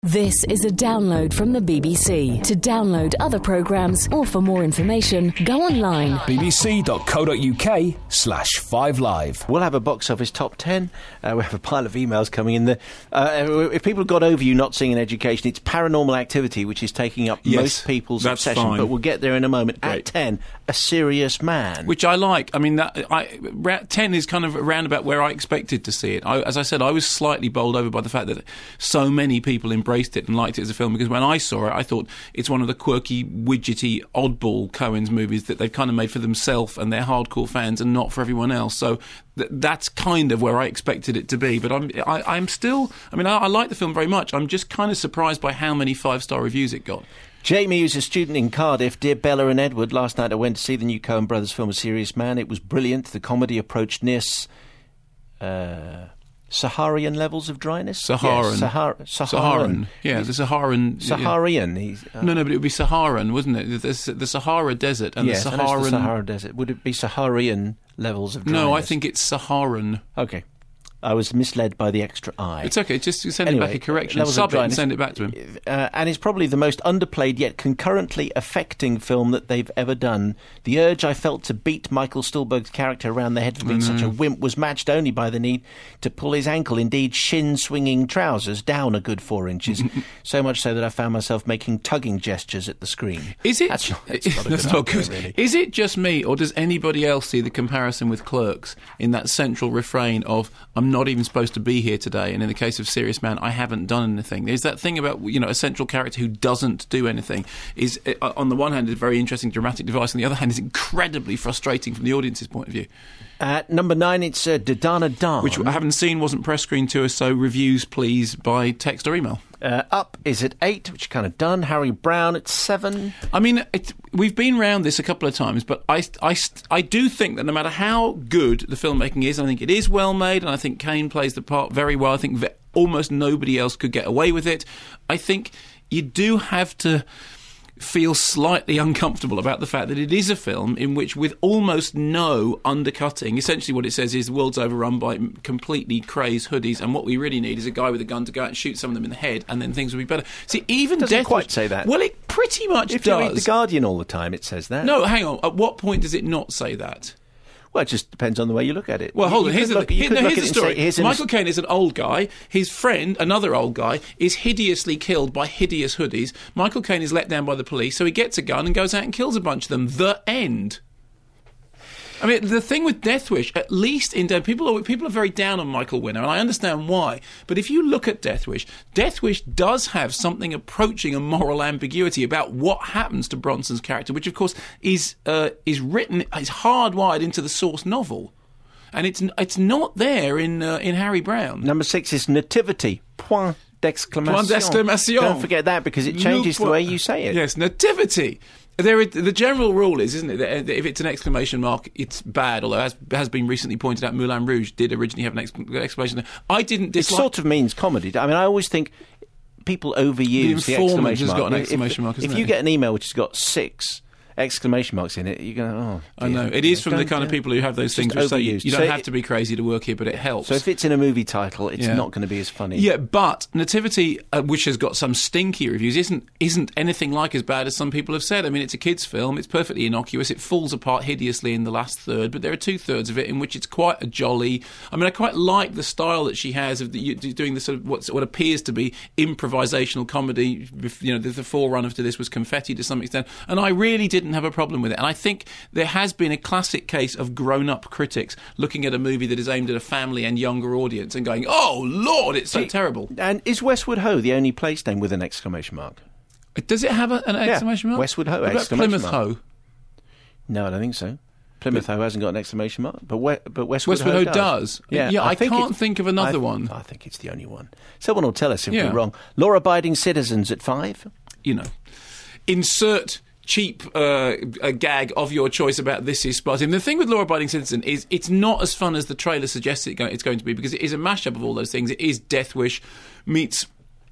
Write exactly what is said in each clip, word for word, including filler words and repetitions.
This is a download from the B B C. To download other programmes or for more information, go online. bbc.co.uk slash 5live. We'll have a box office top ten. Uh, we have a pile of emails coming in. The, uh, if people have got over you not seeing an education, it's Paranormal Activity, which is taking up yes, most people's that's obsession. fine. But we'll get there in a moment. Great. At ten, A Serious Man. Which I like. I mean, that I, ten is kind of around about where I expected to see it. I, as I said, I was slightly bowled over by the fact that so many people embraced it and liked it as a film, because when I saw it, I thought it's one of the quirky, widgety, oddball Coens movies that they've kind of made for themselves and their hardcore fans and not for everyone else. So th- that's kind of where I expected it to be. But I'm, I, I'm still, I mean, I, I like the film very much. I'm just kind of surprised by how many five-star reviews it got. Jamie, who's a student in Cardiff. Dear Bella and Edward, last night I went to see the new Coen Brothers film A Serious Man. It was brilliant. The comedy approached near uh, Saharan levels of dryness. Saharan. Yes, Sahara, Saharan. Saharan. Yeah, the Saharan. Saharan. He's, uh, no, no, but it would be Saharan, wouldn't it? The, the Sahara Desert and yes, the I know Saharan. it's the Sahara Desert. Would it be Saharan levels of dryness? No, I think it's Saharan. Okay. I was misled by the extra I. It's okay, just send anyway, it back a correction. levels of Sub it and dryness. send it back to him. Uh, and it's probably the most underplayed yet concurrently affecting film that they've ever done. The urge I felt to beat Michael Stuhlbarg's character around the head for being such a wimp was matched only by the need to pull his ankle, indeed shin-swinging trousers, down a good four inches. So much so that I found myself making tugging gestures at the screen. Is it? That's not, that's not, a that's good not idea, good. really. Is it just me, or does anybody else see the comparison with Clerks in that central refrain of "I'm not even supposed to be here today," and in the case of Serious Man, I haven't done anything? There's that thing about, you know, a central character who doesn't do anything is, uh, on the one hand, a very interesting dramatic device, on the other hand, is incredibly frustrating from the audience's point of view. At number nine, it's uh, Didana Dan. Which I haven't seen, wasn't press screened to us, so reviews, please, by text or email. Uh, Up is at eight, which is kind of done. Harry Brown at seven. I mean, it, we've been round this a couple of times, but I, I, I do think that no matter how good the filmmaking is, I think it is well made, and I think Kane plays the part very well. I think ve- almost nobody else could get away with it. I think you do have to feel slightly uncomfortable about the fact that it is a film in which, with almost no undercutting, essentially what it says is the world's overrun by completely crazed hoodies, and what we really need is a guy with a gun to go out and shoot some of them in the head, and then things will be better. See, even Doesn't Death quite Wish- say that. Well, it pretty much If does. you read The Guardian all the time, it says that. No, hang on. At what point does it not say that? Well, it just depends on the way you look at it. Well, You- hold you on. Here's could the, look- you here, could no, look here's at the it and story. say, here's an- Michael Caine is an old guy. His friend, another old guy, is hideously killed by hideous hoodies. Michael Caine is let down by the police, so he gets a gun and goes out and kills a bunch of them. The end. I mean, the thing with Death Wish, at least in Death, people are, people are very down on Michael Winner, and I understand why. But if you look at Death Wish, Death Wish does have something approaching a moral ambiguity about what happens to Bronson's character, which, of course, is uh, is written, is hardwired into the source novel. And it's it's not there in uh, in Harry Brown. Number six is Nativity. Point d'exclamation. Point d'exclamation. Don't forget that, because it changes Le the way you say it. Yes, Nativity. There, is, the general rule is, isn't it, that if it's an exclamation mark, it's bad. Although, as has been recently pointed out, Moulin Rouge did originally have an exc- exclamation. I didn't It dislike. sort of means comedy. I mean, I always think people overuse The the, Informant exclamation has mark. got an If- exclamation if, mark, hasn't If you it? get an email which has got six exclamation marks in it, you're going, oh, I dear. know. It is from the Don't- kind of don't- people who have those it's things just which say you, overused. you don't So have it- to be crazy to work here, but it helps. So if it's in a movie title, it's Yeah. not going to be as funny. Yeah, but Nativity, uh, which has got some stinky reviews, isn't isn't anything like as bad as some people have said. I mean, it's a kids' film. It's perfectly innocuous. It falls apart hideously in the last third, but there are two thirds of it in which it's quite a jolly. I mean, I quite like the style that she has of the, you- doing the sort of what's, what appears to be improvisational comedy. You know, the, the forerunner to this was Confetti to some extent, and I really didn't have a problem with it. And I think there has been a classic case of grown-up critics looking at a movie that is aimed at a family and younger audience and going, "Oh Lord, it's so See, terrible." And is Westwood Ho the only place name with an exclamation mark? Does it have a, an exclamation mark? Westwood Ho, What about exclamation Plymouth mark. Ho? No, I don't think so. Plymouth Ho hasn't got an exclamation mark, but we, but Westwood, Westwood Ho Ho does. Yeah, Yeah, I think can't it's- think of another I, one. I think it's the only one. Someone will tell us if Yeah. we're wrong. Law-abiding citizens at five. You know, insert cheap uh, a gag of your choice about This Is Sparta. And the thing with Law Abiding Citizen is it's not as fun as the trailer suggests it go- it's going to be, because it is a mashup of all those things. It is Death Wish meets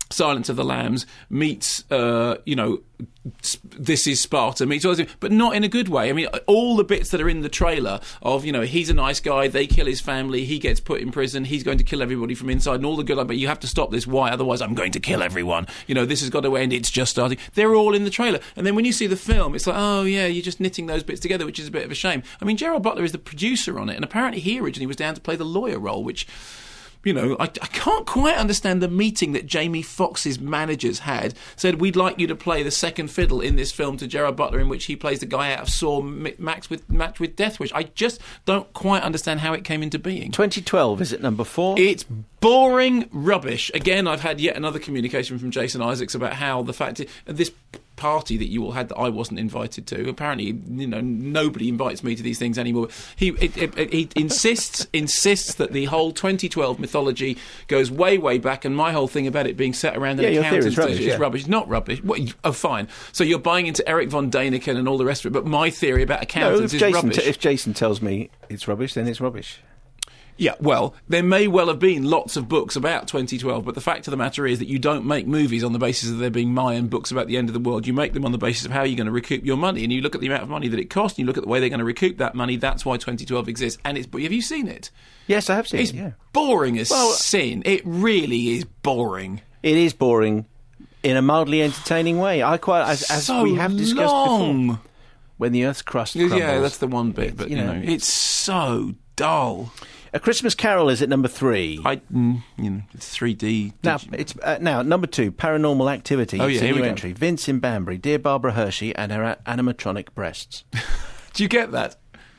Silence of the Lambs meets, uh, you know, This Is Sparta meets all those, but not in a good way. I mean, all the bits that are in the trailer of, you know, he's a nice guy, they kill his family, he gets put in prison, he's going to kill everybody from inside, and all the good, but you have to stop this. Why? Otherwise, I'm going to kill everyone. You know, this has got to end. It's just starting. They're all in the trailer, and then when you see the film, it's like, oh yeah, you're just knitting those bits together, which is a bit of a shame. I mean, Gerard Butler is the producer on it, and apparently he originally was down to play the lawyer role, which, you know, I, I can't quite understand the meeting that Jamie Foxx's managers had. Said, we'd like you to play the second fiddle in this film to Gerard Butler, in which he plays the guy out of Saw Max with, matched with Death Wish. I just don't quite understand how it came into being. twenty twelve, is it number four? It's boring rubbish. Again, I've had yet another communication from Jason Isaacs about how the fact... this party that you all had that I wasn't invited to. Apparently, you know, nobody invites me to these things anymore. He it, it, it, he insists insists that the whole twenty twelve mythology goes way, way back, and my whole thing about it being set around an yeah, accountant is rubbish. is Yeah. rubbish. It's not rubbish. What, oh, fine. So you're buying into Eric von Däniken and all the rest of it, but my theory about No, accountants if is Jason, rubbish. t- if Jason tells me it's rubbish, then it's rubbish. Yeah, well, there may well have been lots of books about twenty twelve, but the fact of the matter is that you don't make movies on the basis of there being Mayan books about the end of the world. You make them on the basis of how you're going to recoup your money, and you look at the amount of money that it costs, and you look at the way they're going to recoup that money. That's why twenty twelve exists. And it's... Have you seen it? Yes, I have seen It's it, yeah. boring as Well, sin. It really is boring. It is boring in a mildly entertaining way. I quite... As, as so we have discussed long. before, when the Earth's crust crumbles... Yeah, that's the one bit, but, you you know, know, it's so dull. A Christmas Carol is at number three. I, mm, you know, it's three D. Now, it's, uh, now, number two, Paranormal Activity. Oh, It's yeah, a here new we go. entry. Vince in Banbury, Dear Barbara Hershey and her a- animatronic breasts. Do you get that?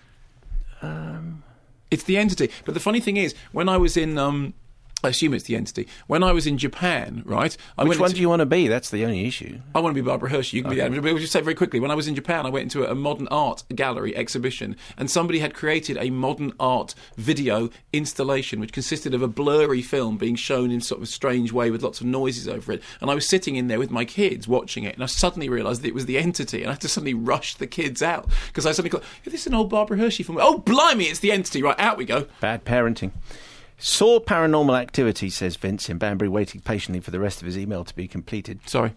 Um, it's the entity. But the funny thing is, when I was in... Um, I assume it's the entity. When I was in Japan, right? I Which went one into, do you want to be? That's the only issue. I want to be Barbara Hershey. You can Okay. be the. But I'll just say very quickly. When I was in Japan, I went into a modern art gallery exhibition, and somebody had created a modern art video installation, which consisted of a blurry film being shown in sort of a strange way with lots of noises over it. And I was sitting in there with my kids watching it, and I suddenly realised that it was the entity, and I had to suddenly rush the kids out because I suddenly thought, "Yeah, this is an old Barbara Hershey film." Oh, blimey, it's the entity! Right, out we go. Bad parenting. Saw Paranormal Activity, says Vince in Banbury, waiting patiently for the rest of his email to be completed. Sorry.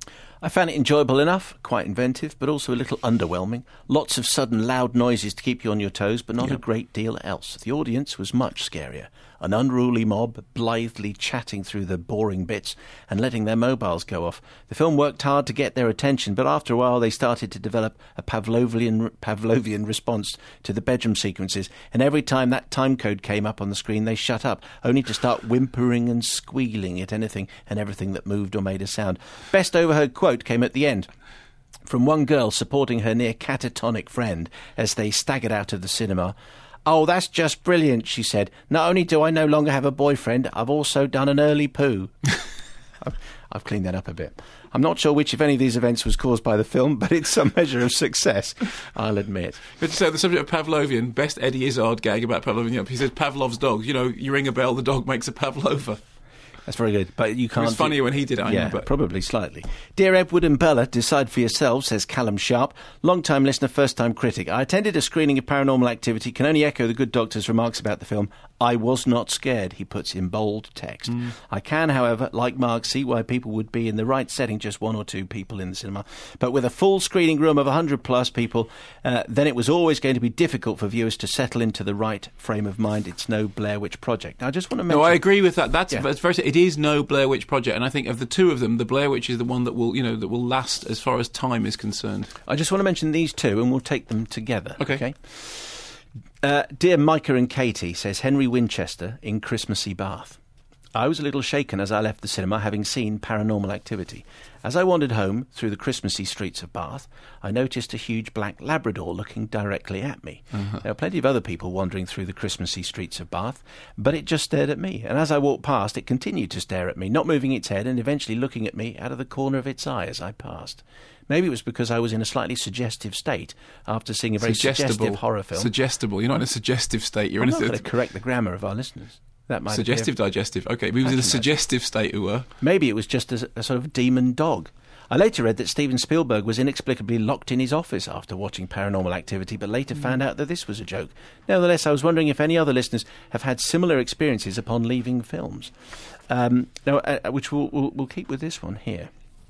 I found it enjoyable enough, quite inventive, but also a little underwhelming. Lots of sudden loud noises to keep you on your toes, but not Yeah. a great deal else. The audience was much scarier. An unruly mob blithely chatting through the boring bits and letting their mobiles go off. The film worked hard to get their attention, but after a while they started to develop a Pavlovian, Pavlovian response to the bedroom sequences, and every time that time code came up on the screen they shut up, only to start whimpering and squealing at anything and everything that moved or made a sound. Best overheard quote came at the end, from one girl supporting her near catatonic friend as they staggered out of the cinema. "Oh, that's just brilliant," she said. "Not only do I no longer have a boyfriend, I've also done an early poo." I've, I've cleaned that up a bit. I'm not sure which, if any, of these events was caused by the film, but it's some measure of success, I'll admit. But to say the subject of Pavlovian, best Eddie Izzard gag about Pavlovian. He says Pavlov's dog. You know, you ring a bell, the dog makes a Pavlova. That's very good, but you It can't... was funnier when he did it, I yeah, know, but... probably slightly. Dear Edward and Bella, decide for yourselves, says Callum Sharp. Long-time listener, first-time critic. I attended a screening of Paranormal Activity. Can only echo the good doctor's remarks about the film. I was not scared, he puts in bold text. Mm. I can, however, like Mark, see why people would be in the right setting, just one or two people in the cinema. But with a full screening room of one hundred plus people, uh, then it was always going to be difficult for viewers to settle into the right frame of mind. It's no Blair Witch Project. I just want to mention... No, I agree with that. That's, Yeah. that's very... It is no Blair Witch Project, and I think of the two of them, the Blair Witch is the one that will, you know, that will last as far as time is concerned. I just want to mention these two, and we'll take them together. Okay. okay? Uh, dear Micah and Katie, says Henry Winchester in Christmassy Bath. I was a little shaken as I left the cinema, having seen Paranormal Activity. As I wandered home through the Christmassy streets of Bath, I noticed a huge black Labrador looking directly at me. Uh-huh. There were plenty of other people wandering through the Christmassy streets of Bath, but it just stared at me. And as I walked past, it continued to stare at me, not moving its head and eventually looking at me out of the corner of its eye as I passed. Maybe it was because I was in a slightly suggestive state after seeing a very suggestive horror film. Suggestible. You're not in a suggestive state. You're I'm in not a... going to correct the grammar of our listeners. That might Suggestive, appear. digestive. Okay, we was in a Imagine that. suggestive state, we were. Maybe it was just a, a sort of demon dog. I later read that Steven Spielberg was inexplicably locked in his office after watching Paranormal Activity, but later mm. found out that this was a joke. Nevertheless, I was wondering if any other listeners have had similar experiences upon leaving films. Um, now, uh, which we'll, we'll, we'll keep with this one here.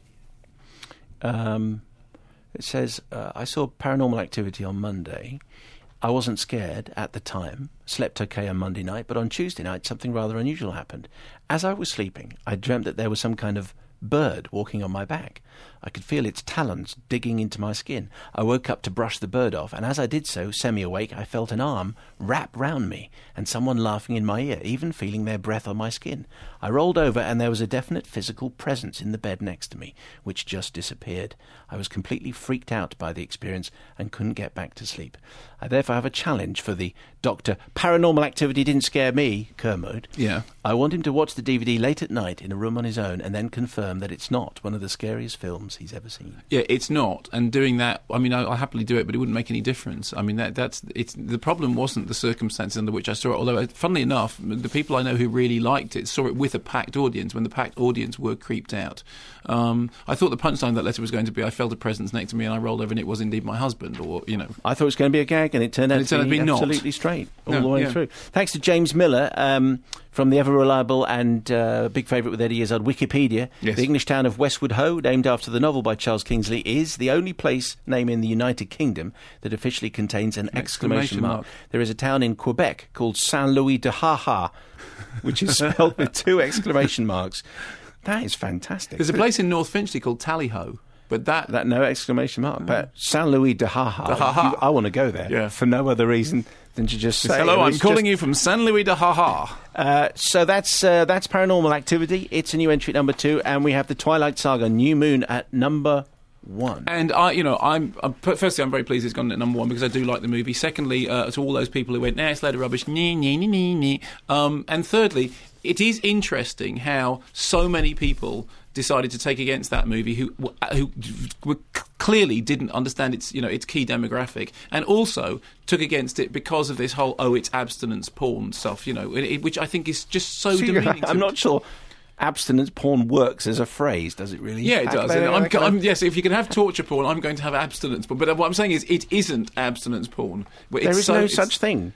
Um, it says, uh, I saw Paranormal Activity on Monday. I wasn't scared at the time, slept okay on Monday night, but on Tuesday night something rather unusual happened. As I was sleeping, I dreamt that there was some kind of bird walking on my back. I could feel its talons digging into my skin. I woke up to brush the bird off, and as I did so, semi-awake, I felt an arm wrap round me and someone laughing in my ear, even feeling their breath on my skin. I rolled over, and there was a definite physical presence in the bed next to me, which just disappeared. I was completely freaked out by the experience and couldn't get back to sleep. I therefore have a challenge for the Doctor Paranormal Activity Didn't Scare Me, Kermode. Yeah. I want him to watch the D V D late at night in a room on his own and then confirm that it's not one of the scariest films he's ever seen. Yeah, it's not. And doing that, I mean, I, I'll happily do it, but it wouldn't make any difference. I mean, that, that's it's the problem wasn't the circumstances under which I saw it, although, funnily enough, the people I know who really liked it saw it with a packed audience when the packed audience were creeped out. Um, I thought the punchline of that letter was going to be, I felt a presence next to me and I rolled over and it was indeed my husband, or, you know. I thought it was going to be a gag and it turned out it to turned be, out to be absolutely not. straight all No, the way yeah. through. Thanks to James Miller, um, from the ever-reliable and uh, big favourite with Eddie Izzard, Wikipedia. Yes. The English town of Westwood Ho, named after the novel by Charles Kingsley, is the only place name in the United Kingdom that officially contains an, an exclamation, exclamation mark. mark. There is a town in Quebec called Saint-Louis-de-Ha-Ha, which is spelled with two exclamation marks. That is fantastic. There's a place in North Finchley called Tallyho. But that... That no exclamation mark. Mm. But Saint-Louis-de-Ha-Ha, de I want to go there yeah. for no other reason than to just say... Hello, I'm calling just... you from Saint-Louis-de-Ha-Ha. Uh, so that's uh, that's Paranormal Activity. It's a new entry at number two, and we have the Twilight Saga New Moon at number one. And I, you know, I'm, I'm firstly, I'm very pleased it's gone at number one because I do like the movie. Secondly, uh, to all those people who went, nah, it's a load of rubbish, nee, nee, nee, nee, nee. Um, and thirdly, it is interesting how so many people decided to take against that movie who who were clearly didn't understand its, you know, its key demographic, and also took against it because of this whole oh it's abstinence porn stuff, you know, it, which I think is just so See, demeaning. I'm to not sure abstinence porn works as a phrase, does it really? Yeah, it does. And I'm, I'm, yes, if you can have torture porn, I'm going to have abstinence porn. But what I'm saying is, it isn't abstinence porn. It's there is so, no such thing.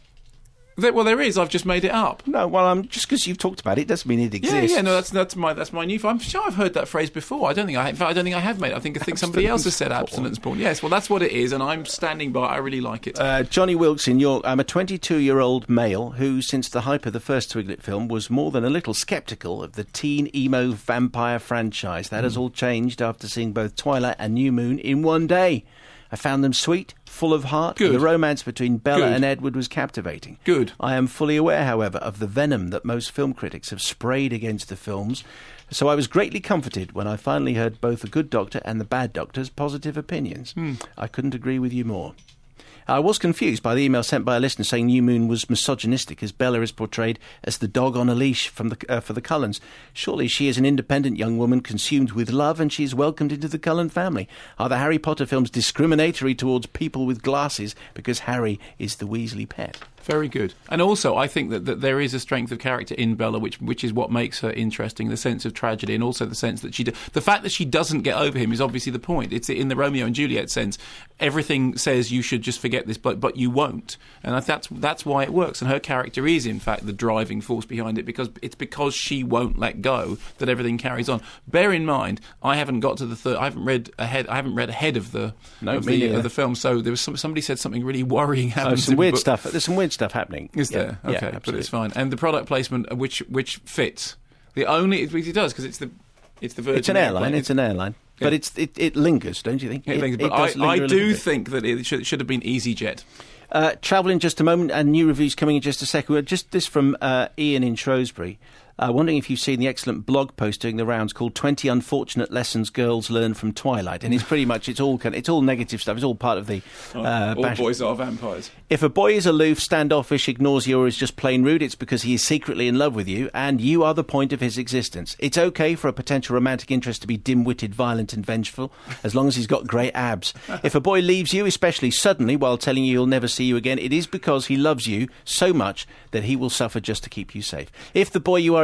There, well, there is. I've just made it up. No, well, I'm just because you've talked about it doesn't mean it exists. Yeah, yeah. No, that's that's my that's my new. I'm sure I've heard that phrase before. I don't think I. In fact, I don't think I have made it. I think I think somebody else has said abstinence porn. Yes, well, that's what it is, and I'm standing by. I really like it. Uh, Johnny Wilkes in York. I'm a twenty-two-year-old male who, since the hype of the first Twiglet film, was more than a little sceptical of the teen emo vampire franchise. That mm. has all changed after seeing both Twilight and New Moon in one day. I found them sweet, full of heart. Good. The romance between Bella Good. and Edward was captivating. Good. I am fully aware, however, of the venom that most film critics have sprayed against the films, so I was greatly comforted when I finally heard both the Good Doctor and the Bad Doctor's positive opinions. Mm. I couldn't agree with you more. I was confused by the email sent by a listener saying New Moon was misogynistic, as Bella is portrayed as the dog on a leash from the, uh, for the Cullens. Surely she is an independent young woman consumed with love, and she is welcomed into the Cullen family. Are the Harry Potter films discriminatory towards people with glasses because Harry is the Weasley pet? Very good. And also, I think that, that there is a strength of character in Bella, which which is what makes her interesting, the sense of tragedy, and also the sense that she... Do, the fact that she doesn't get over him is obviously the point. It's in the Romeo and Juliet sense. Everything says you should just forget this, but but you won't. And that's that's why it works. And her character is, in fact, the driving force behind it, because it's because she won't let go that everything carries on. Bear in mind, I haven't got to the third... I haven't read ahead I haven't read ahead of the, no, of, the of the film, so there was some, somebody said something really worrying happened. Oh, some in weird book. stuff. There's some weird stuff happening. Is yeah, there? Okay, yeah, but it's fine. And the product placement, which which fits. The only it, it does because it's the it's the Virgin. It's an airline. airplane. It's an airline, yeah. but it's it, it lingers, don't you think? It, it lingers, it but does I, I linger a do little bit. think that it should, should have been EasyJet. Uh, travel in just a moment, and new reviews coming in just a second. Just this from uh, Ian in Shrewsbury. Uh, wondering if you've seen the excellent blog post doing the rounds called twenty Unfortunate Lessons Girls Learn from Twilight. And it's pretty much, it's all it's all negative stuff. It's all part of the... Uh, all bash- boys are vampires. If a boy is aloof, standoffish, ignores you, or is just plain rude, it's because he is secretly in love with you, and you are the point of his existence. It's okay for a potential romantic interest to be dim-witted, violent and vengeful, as long as he's got great abs. If a boy leaves you, especially suddenly, while telling you he'll never see you again, it is because he loves you so much that he will suffer just to keep you safe. If the boy you are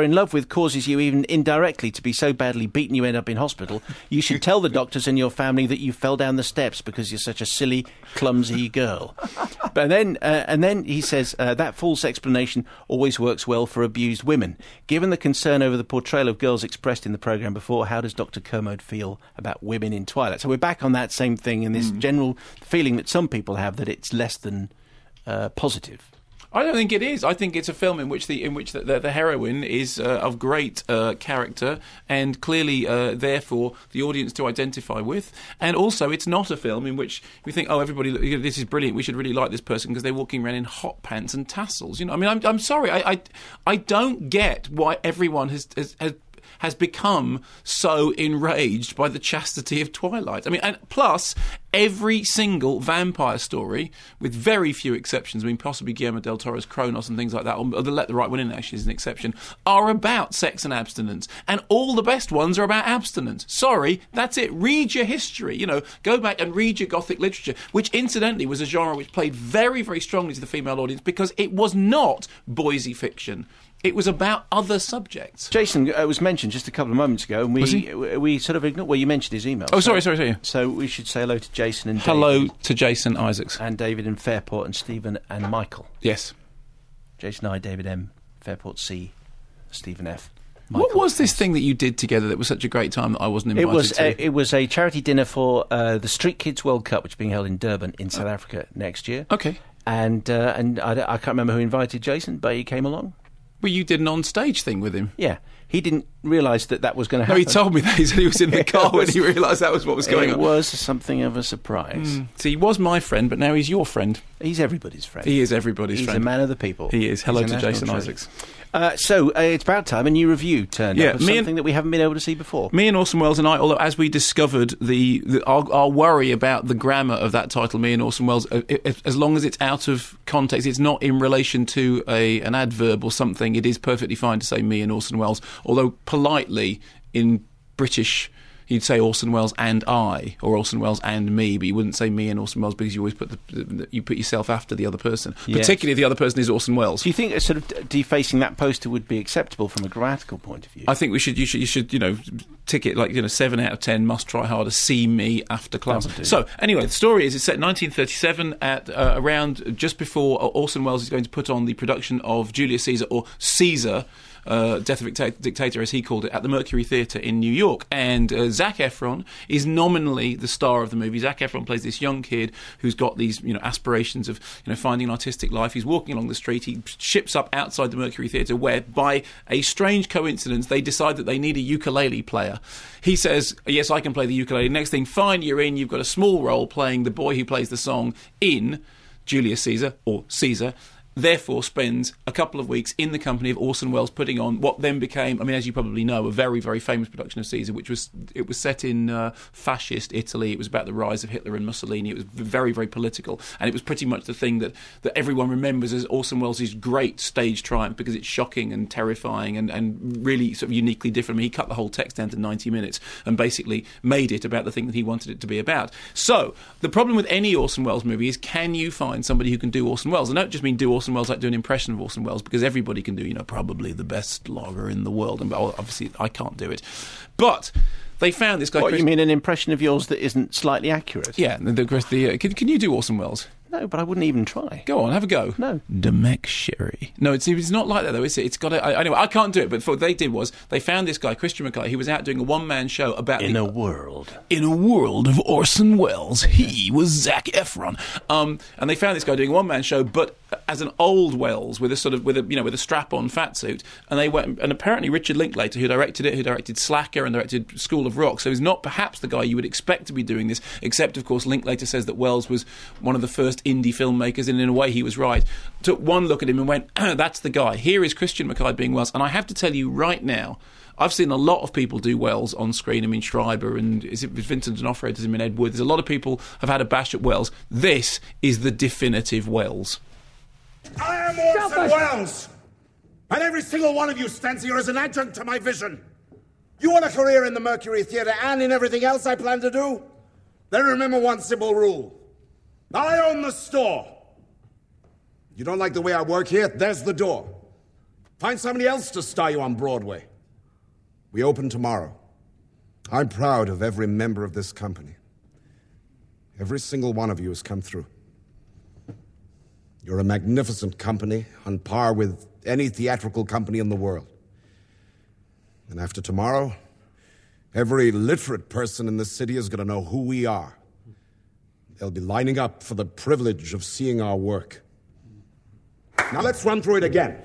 in love with causes you even indirectly to be so badly beaten you end up in hospital, you should tell the doctors and your family that you fell down the steps because you're such a silly, clumsy girl. But then, uh, and then he says uh, that false explanation always works well for abused women. Given the concern over the portrayal of girls expressed in the programme before, how does Doctor Kermode feel about women in Twilight? So we're back on that same thing and this mm. general feeling that some people have that it's less than uh, positive. I don't think it is. I think it's a film in which the in which the, the, the heroine is uh, of great uh, character and clearly, uh, therefore, the audience to identify with. And also, it's not a film in which we think, oh, everybody, this is brilliant. We should really like this person because they're walking around in hot pants and tassels. You know, I mean, I'm, I'm sorry, I, I I don't get why everyone has has. has has become so enraged by the chastity of Twilight. I mean, and plus, every single vampire story, with very few exceptions, I mean, possibly Guillermo del Toro's Kronos and things like that, or the Let the Right One In actually is an exception, are about sex and abstinence. And all the best ones are about abstinence. Sorry, that's it. Read your history. You know, go back and read your Gothic literature, which incidentally was a genre which played very, very strongly to the female audience because it was not boysy fiction. It was about other subjects. Jason uh, was mentioned just a couple of moments ago, and we we sort of ignored. Well, you mentioned his email. Oh, so, sorry, sorry, sorry. So we should say hello to Jason and hello David. to Jason Isaacs and David in Fairport and Stephen and Michael. Yes, Jason I, David M, Fairport C, Stephen F. Michael what was this S. thing that you did together that was such a great time that I wasn't invited it was, to? Uh, it was a charity dinner for uh, the Street Kids World Cup, which is being held in Durban in South Africa next year. Okay. And uh, and I, I can't remember who invited Jason, but he came along. Well, you did an on-stage thing with him. Yeah. He didn't realise that that was going to happen. No, he told me that. He said he was in the car was, when he realised that was what was going it on. It was something of a surprise. Mm. See, he was my friend, but now he's your friend. He's everybody's friend. He is everybody's he's friend. He's a man of the people. He is. Hello he's to Jason treasure. Isaacs. Uh, so, uh, it's about time a new review turned yeah, up of me something and, that we haven't been able to see before. Me and Orson Welles and I, although as we discovered the, the our, our worry about the grammar of that title, Me and Orson Welles, uh, if, as long as it's out of context, it's not in relation to a an adverb or something, it is perfectly fine to say Me and Orson Welles, although politely in British you'd say Orson Welles and I, or Orson Welles and me, but you wouldn't say me and Orson Welles because you always put the, the you put yourself after the other person, yes. Particularly if the other person is Orson Welles. Do you think a sort of defacing that poster would be acceptable from a grammatical point of view? I think we should. You should. You should. You know, tick it like you know, seven out of ten. Must try harder. See me after class. So anyway, the story is it's set in nineteen thirty-seven at uh, around just before Orson Welles is going to put on the production of Julius Caesar or Caesar. Uh, Death of a Dicta- Dictator, as he called it, at the Mercury Theatre in New York. And uh, Zac Efron is nominally the star of the movie. Zac Efron plays this young kid who's got these, you know, aspirations of, you know, finding an artistic life. He's walking along the street. He ships up outside the Mercury Theatre where, by a strange coincidence, they decide that they need a ukulele player. He says, yes, I can play the ukulele. Next thing, fine, you're in. You've got a small role playing the boy who plays the song in Julius Caesar, or Caesar. Therefore spends a couple of weeks in the company of Orson Welles putting on what then became, I mean, as you probably know, a very, very famous production of Caesar, which was, it was set in uh, fascist Italy. It was about the rise of Hitler and Mussolini. It was very, very political. And it was pretty much the thing that, that everyone remembers as Orson Welles' great stage triumph because it's shocking and terrifying and, and really sort of uniquely different. I mean, he cut the whole text down to ninety minutes and basically made it about the thing that he wanted it to be about. So, the problem with any Orson Welles movie is, can you find somebody who can do Orson Welles? And I don't just mean do Orson Welles like do an impression of Orson Welles, because everybody can do, you know, probably the best logger in the world, and obviously I can't do it. But they found this guy. What, Chris, you mean an impression of yours that isn't slightly accurate? Yeah, the, the, the, uh, can, can you do Orson Welles? No, but I wouldn't even try. Go on, have a go. No. Demek Sherry. No, it's, it's not like that, though. It's, it's got a, I, anyway, I can't do it, but what they did was they found this guy, Christian McKay. He was out doing a one-man show about... In the, a world. In a world of Orson Welles. He was Zac Efron. Um, and they found this guy doing a one-man show, but as an old Welles with a sort of, with a, you know, with a strap-on fat suit. And they went, and apparently Richard Linklater, who directed it, who directed Slacker and directed School of Rock, so he's not perhaps the guy you would expect to be doing this, except, of course, Linklater says that Welles was one of the first indie filmmakers, and in a way he was right. Took one look at him and went, that's the guy. Here is Christian McKay being Welles. And I have to tell you right now, I've seen a lot of people do Welles on screen. I mean, Schreiber and is it Vincent D'Onofrio does him in Ed Wood. There's a lot of people have had a bash at Welles. This is the definitive Welles. I am Orson Welles, and every single one of you stands here as an adjunct to my vision. You want a career in the Mercury Theatre and in everything else I plan to do? Then remember one simple rule. I own the store. You don't like the way I work here? There's the door. Find somebody else to star you on Broadway. We open tomorrow. I'm proud of every member of this company. Every single one of you has come through. You're a magnificent company, on par with any theatrical company in the world. And after tomorrow, every literate person in this city is going to know who we are. They'll be lining up for the privilege of seeing our work. Now let's run through it again.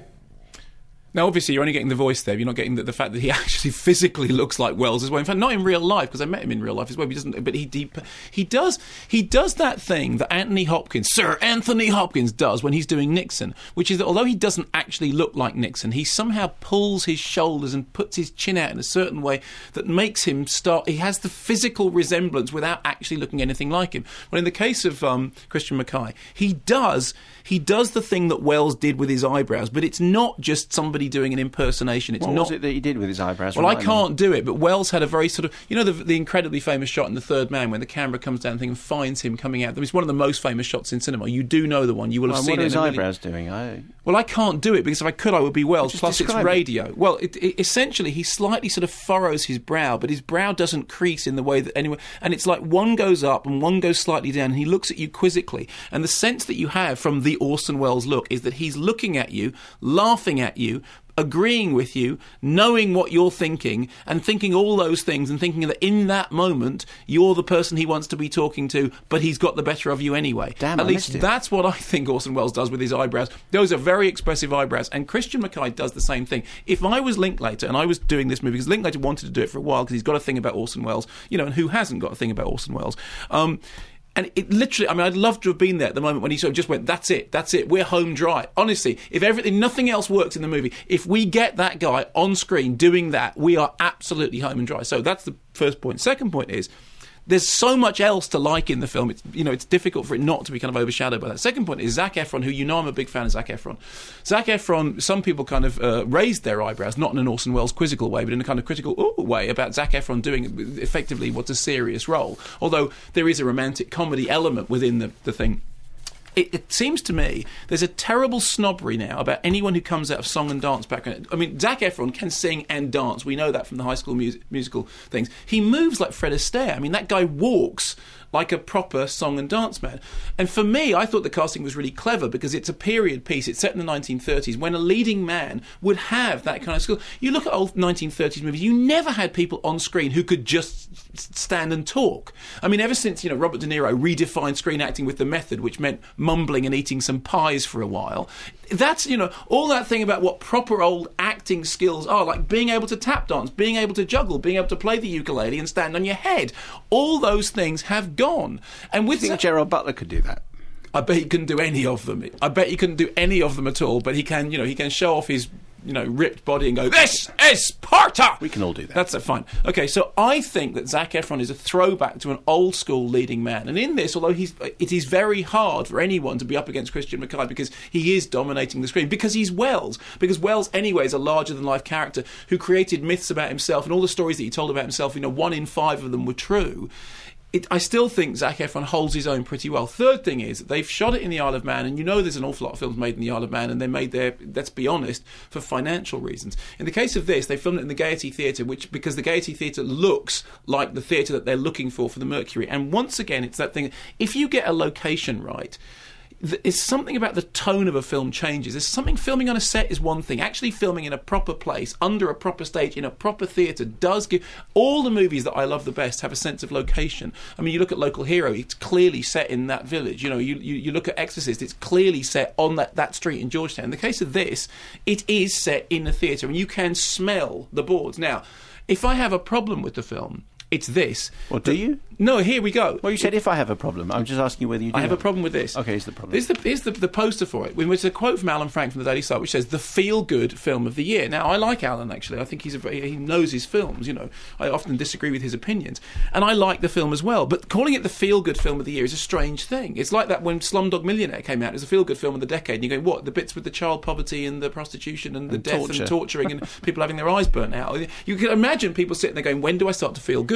Now, obviously, you're only getting the voice there. You're not getting the, the fact that he actually physically looks like Wells as well. In fact, not in real life, because I met him in real life as well. He doesn't, but he, he he does he does that thing that Anthony Hopkins, Sir Anthony Hopkins, does when he's doing Nixon, which is that although he doesn't actually look like Nixon, he somehow pulls his shoulders and puts his chin out in a certain way that makes him start. He has the physical resemblance without actually looking anything like him. Well, in the case of um, Christian McKay, he does he does the thing that Wells did with his eyebrows, but it's not just somebody doing an impersonation. It's what not. was it that he did with his eyebrows? Well, I Remind can't me. do it, but Wells had a very sort of, you know, the, the incredibly famous shot in The Third Man when the camera comes down and finds him coming out. It's one of the most famous shots in cinema. You do know the one. You will have Well, seen what are it. his in a eyebrows million- doing? I... Well, I can't do it because if I could, I would be Wells. Just Plus, it's describe it. radio. Well, it, it, essentially, he slightly sort of furrows his brow, but his brow doesn't crease in the way that anyone. And it's like one goes up and one goes slightly down, and he looks at you quizzically. And the sense that you have from the Orson Welles look is that he's looking at you, laughing at you, agreeing with you, knowing what you're thinking, and thinking all those things, and thinking that in that moment you're the person he wants to be talking to, but he's got the better of you anyway. Damn, At I least missed it. that's what I think Orson Welles does with his eyebrows. Those are very expressive eyebrows, and Christian McKay does the same thing. If I was Linklater and I was doing this movie, because Linklater wanted to do it for a while because he's got a thing about Orson Welles, you know, and who hasn't got a thing about Orson Welles? Um, And it literally, I mean, I'd love to have been there at the moment when he sort of just went, that's it, that's it, we're home dry. Honestly, if everything, nothing else works in the movie, if we get that guy on screen doing that, we are absolutely home and dry. So that's the first point. Second point is, there's so much else to like in the film. It's, you know, it's difficult for it not to be kind of overshadowed by that. Second point is Zac Efron, who, you know, I'm a big fan of Zac Efron. Zac Efron, some people kind of uh, raised their eyebrows, not in an Orson Welles quizzical way, but in a kind of critical ooh way about Zac Efron doing effectively what's a serious role. Although there is a romantic comedy element within the, the thing. It, it seems to me there's a terrible snobbery now about anyone who comes out of song and dance background. I mean, Zac Efron can sing and dance. We know that from the High School mus- Musical things. He moves like Fred Astaire. I mean, that guy walks like a proper song and dance man. And for me, I thought the casting was really clever because it's a period piece. It's set in the nineteen thirties when a leading man would have that kind of skill. You look at old nineteen thirties movies, you never had people on screen who could just stand and talk. I mean, ever since, you know, Robert De Niro redefined screen acting with The Method, which meant mumbling and eating some pies for a while, that's, you know, all that thing about what proper old acting skills are, like being able to tap dance, being able to juggle, being able to play the ukulele and stand on your head. All those things have gone. And with I think Zac- Gerard Butler could do that. I bet he couldn't do any of them. I bet he couldn't do any of them at all. But he can, you know, he can show off his, you know, ripped body and go, "This is Sparta." We can all do that. That's uh, fine. Okay, so I think that Zac Efron is a throwback to an old school leading man. And in this, although he's, it is very hard for anyone to be up against Christian McKay because he is dominating the screen, because he's Wells. Because Wells, anyway, is a larger than life character who created myths about himself, and all the stories that he told about himself, you know, one in five of them were true. It, I still think Zac Efron holds his own pretty well. Third thing is, they've shot it in the Isle of Man, and you know there's an awful lot of films made in the Isle of Man, and they're made there, let's be honest, for financial reasons. In the case of this, they filmed it in the Gaiety Theatre, which because the Gaiety Theatre looks like the theatre that they're looking for for the Mercury. And once again, it's that thing, if you get a location right, it's something about the tone of a film changes. There's something, filming on a set is one thing. Actually filming in a proper place, under a proper stage, in a proper theatre does give... All the movies that I love the best have a sense of location. I mean, you look at Local Hero, it's clearly set in that village. You know, you, you, you look at Exorcist, it's clearly set on that, that street in Georgetown. In the case of this, it is set in a theatre, and you can smell the boards. Now, if I have a problem with the film, it's this. Well, do you? No, here we go. Well, you said if I have a problem. I'm just asking you whether you do. I have a problem with this. Okay, here's the problem. Here's the, here's the, the poster for it. It's a quote from Alan Frank from the Daily Star, which says, "The feel-good film of the year." Now, I like Alan, actually. I think he's a, he knows his films, you know. I often disagree with his opinions. And I like the film as well. But calling it the feel-good film of the year is a strange thing. It's like that when Slumdog Millionaire came out. It was a feel-good film of the decade. And you go, what? The bits with the child poverty and the prostitution and the And death torture. and torturing and people having their eyes burnt out. You can imagine people sitting there going, when do I start to feel good?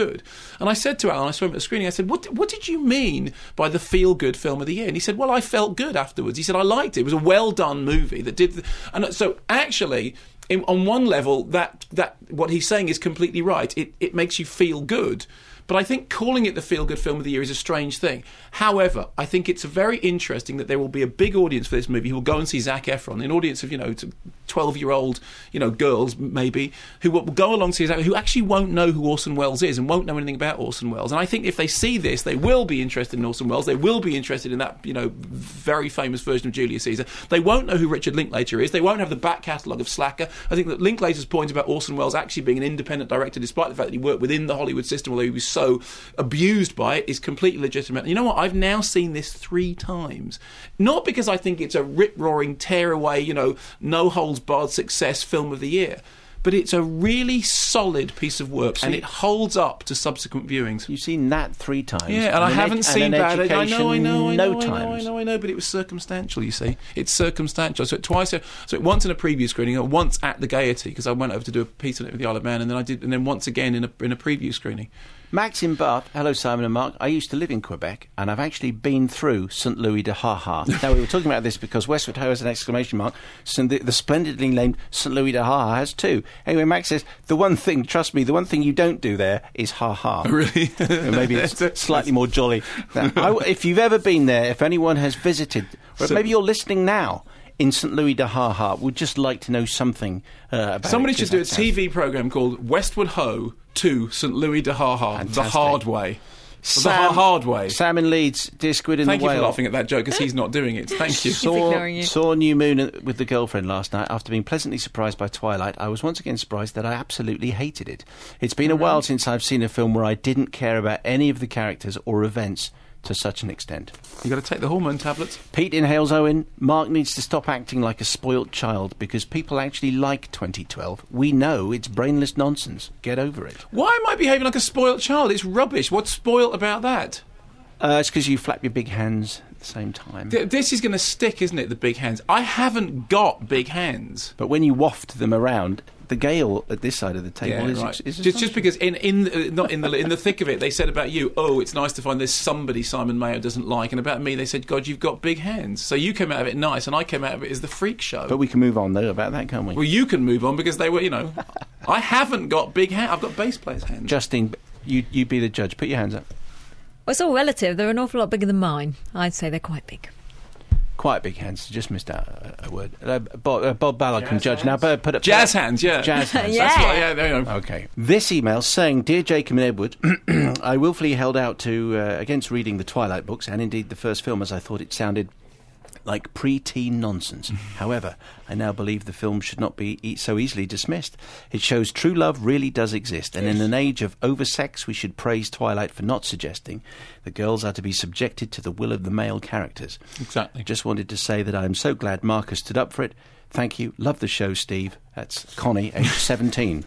good. And I said to Alan, I saw him at the screening, I said, what, what did you mean by the feel-good film of the year? And he said, well, I felt good afterwards. He said, I liked it. It was a well-done movie that did... The, and so, actually... In, on one level, that that what he's saying is completely right. It it makes you feel good. But I think calling it the feel-good film of the year is a strange thing. However, I think it's very interesting that there will be a big audience for this movie who will go and see Zac Efron, an audience of, you know, twelve-year-old, you know, girls, maybe, who will go along to see Zac, who actually won't know who Orson Welles is and won't know anything about Orson Welles. And I think if they see this, they will be interested in Orson Welles. They will be interested in that, you know, very famous version of Julius Caesar. They won't know who Richard Linklater is. They won't have the back catalogue of Slacker. I think that Linklater's point about Orson Welles actually being an independent director, despite the fact that he worked within the Hollywood system, although he was so abused by it, is completely legitimate. And you know what? I've now seen this three times. Not because I think it's a rip-roaring, tear-away, you know, no-holds-barred success film of the year, but it's a really solid piece of work, See, and it holds up to subsequent viewings. You've seen that three times. Yeah, and, and I haven't ed- seen Bad Ed. I know, I know, I know, no I know, I times. know, I know, but it was circumstantial, you see. It's circumstantial. So it twice, so it once in a preview screening, or once at the Gaiety, because I went over to do a piece on it with the Isle of Man, and then I did, and then once again in a in a preview screening. Max in Bath. Hello, Simon and Mark. I used to live in Quebec, and I've actually been through Saint Louis de Ha-Ha. Now, we were talking about this because Westward Ho has an exclamation mark. So the, the splendidly named Saint Louis de Ha-Ha has too. Anyway, Max says, the one thing, trust me, the one thing you don't do there is ha-ha. Really? Maybe it's slightly more jolly. Now, I, if you've ever been there, if anyone has visited, or So- maybe you're listening now, in Saint Louis de Ha-Ha, would just like to know something uh, about Somebody it, should 'cause do a that sounds- T V programme called Westward Ho to Saint Louis de Ha-Ha, the Fantastic. hard way. the Sam- hard way. Sam in Leeds, dear Squid in Thank the you Whale. for laughing at that joke, because he's not doing it. Thank you. Saw, ignoring you. saw New Moon with the girlfriend last night. After being pleasantly surprised by Twilight, I was once again surprised that I absolutely hated it. It's been a while since I've seen a film where I didn't care about any of the characters or events to such an extent. You've got to take the hormone tablets. Pete inhales Owen. Mark needs to stop acting like a spoilt child because people actually like twenty twelve. We know it's brainless nonsense. Get over it. Why am I behaving like a spoilt child? It's rubbish. What's spoilt about that? Uh, it's because you flap your big hands at the same time. Th- This is going to stick, isn't it, the big hands? I haven't got big hands. But when you waft them around, the gale at this side of the table is, right. is just just because in in uh, not in the in the thick of it they said about you, oh, it's nice to find there's somebody Simon Mayo doesn't like, and about me they said, God, you've got big hands. So you came out of it nice, and I came out of it as the freak show. But we can move on though about that, can't we? Well, you can move on because they were, you know, I haven't got big hands. I've got bass players' hands. Justine, you you be the judge. Put your hands up. Well, it's all relative. They're an awful lot bigger than mine. I'd say they're quite big. Quite big hands. Just missed out a, a word. Uh, Bob, uh, Bob Ballard can judge now. But put up Jazz hands, yeah. Jazz hands. Yeah. That's what, yeah, there you go. Okay. This email saying, Dear Jacob and Edward, I willfully held out to uh, against reading the Twilight books and indeed the first film, as I thought it sounded like pre-teen nonsense. However, I now believe the film should not be e- so easily dismissed. It shows true love really does exist, and in an age of oversex, we should praise Twilight for not suggesting that girls are to be subjected to the will of the male characters. Exactly. Just wanted to say that I am so glad Marcus stood up for it. Thank you. Love the show, Steve. That's Connie, age seventeen,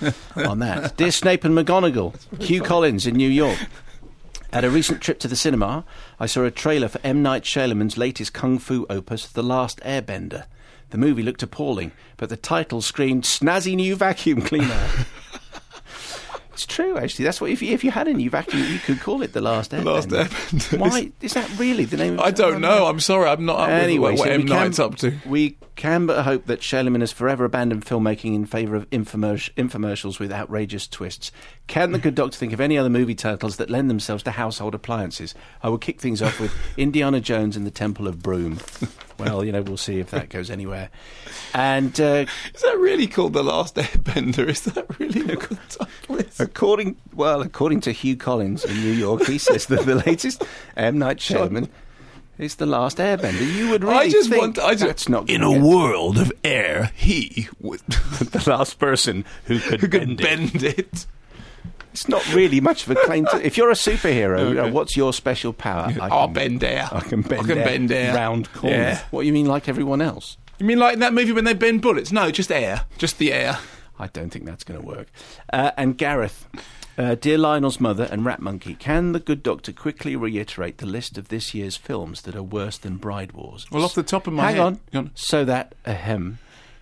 on that. Dear Snape and McGonagall, Hugh Collins in New York. At a recent trip to the cinema, I saw a trailer for M. Night Shyamalan's latest kung fu opus, The Last Airbender. The movie looked appalling, but the title screamed, snazzy new vacuum cleaner. It's true, actually. That's what if you, if you had a new vacuum, you could call it The Last Airbender. Last Airbender. Why? Is that really the name of I don't know. I'm sorry. I'm not up Anyway, with what so M. we can, Night's up to. we can but hope that Shyamalan has forever abandoned filmmaking in favour of infomer- infomercials with outrageous twists. Can the good doctor think of any other movie titles that lend themselves to household appliances? I will kick things off with Indiana Jones and the Temple of Broom. Well, you know, we'll see if that goes anywhere. And uh, Is that really called The Last Airbender? Is that really what the title is? according, well, according to Hugh Collins in New York, he says that the latest M. Night Shyamalan is The Last Airbender. You would really I just think want. I just, that's not in gonna a get- world of air, he would the last person who could, who could bend, it. bend it. It's not really much of a claim to... If you're a superhero, Okay. uh, what's your special power? I I'll can- bend air. I can bend, I can air bend air. round corners. Yeah. What, you mean like everyone else? You mean like in that movie when they bend bullets? No, just air. Just the air. I don't think that's going to work. Uh, and Gareth, uh, dear Lionel's mother and Rat Monkey, can the good doctor quickly reiterate the list of this year's films that are worse than Bride Wars? Well, off the top of my Hang head. on. Go on. So that, ahem,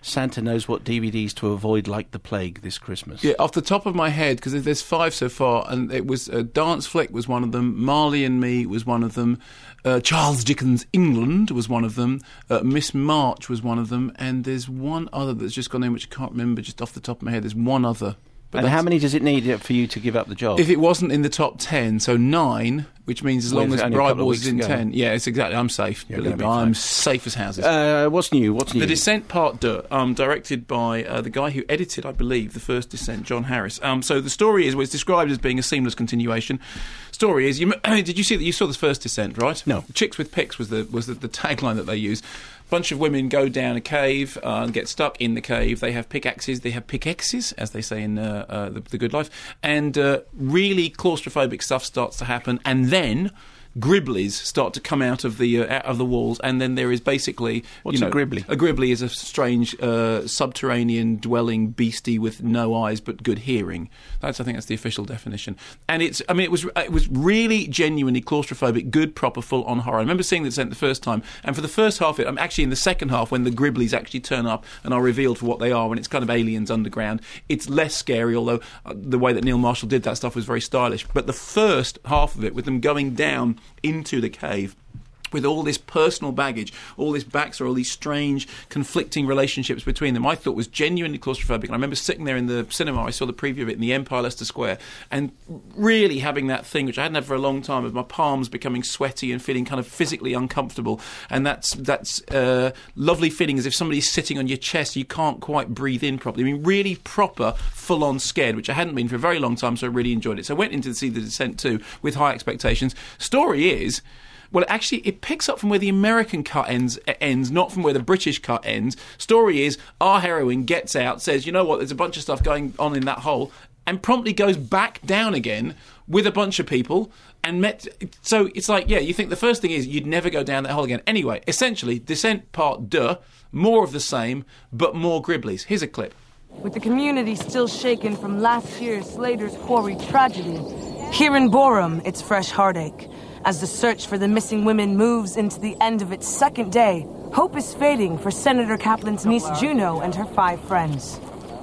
Santa knows what D V Ds to avoid like the plague this Christmas. Yeah, off the top of my head, because there's five so far, and it was uh, Dance Flick was one of them, Marley and Me was one of them, uh, Charles Dickens' England was one of them, uh, Miss March was one of them, and there's one other that's just gone in which I can't remember just off the top of my head. There's one other. But and how many does it need for you to give up the job? If it wasn't in the top ten, so nine, which means as Well, long it's as only a couple of Bribal is weeks in ago. ten. Yeah, it's exactly. I'm safe. You're Believe me, gonna be I'm fine. safe as houses. Uh, what's new? What's new? The Descent Part Deux, um, directed by uh, the guy who edited, I believe, the first Descent, John Harris. Um, so the story is, well, it's described as being a seamless continuation. Story is, you, did you see that? You saw the first Descent, right? No. Chicks with Picks was the was the, the tagline that they used. Bunch of women go down a cave uh, and get stuck in the cave. They have pickaxes. They have pickaxes, as they say in uh, uh, the, the Good Life. And uh, really claustrophobic stuff starts to happen. And then Gribblies start to come out of the uh, out of the walls, and then there is basically What's you know, a Gribbly? A Gribbly is a strange uh, subterranean dwelling beastie with no eyes but good hearing. That's I think that's the official definition. And it's I mean it was it was really genuinely claustrophobic, good proper full on horror. I remember seeing the Descent the first time, and for the first half of it, I'm actually in the second half when the Gribblies actually turn up and are revealed for what they are, when it's kind of aliens underground. It's less scary, although uh, the way that Neil Marshall did that stuff was very stylish. But the first half of it, with them going down into the cave with all this personal baggage, all this backstory, all these strange, conflicting relationships between them, I thought was genuinely claustrophobic. And I remember sitting there in the cinema, I saw the preview of it in the Empire Leicester Square, and really having that thing, which I hadn't had for a long time, of my palms becoming sweaty and feeling kind of physically uncomfortable. And that's that's uh, lovely feeling as if somebody's sitting on your chest, you can't quite breathe in properly. I mean, really proper, full-on scared, which I hadn't been for a very long time, so I really enjoyed it. So I went in to see The Descent two with high expectations. Story is... Well, actually, it picks up from where the American cut ends, ends, not from where the British cut ends. Story is, our heroine gets out, says, you know what, there's a bunch of stuff going on in that hole, and promptly goes back down again with a bunch of people and met... So it's like, yeah, you think the first thing is you'd never go down that hole again. Anyway, essentially, Descent Part Deux, more of the same, but more Gribblies. Here's a clip. With the community still shaken from last year's Slater's Quarry tragedy, here in Borum, it's fresh heartache. As the search for the missing women moves into the end of its second day, hope is fading for Senator Kaplan's niece Juno and her five friends.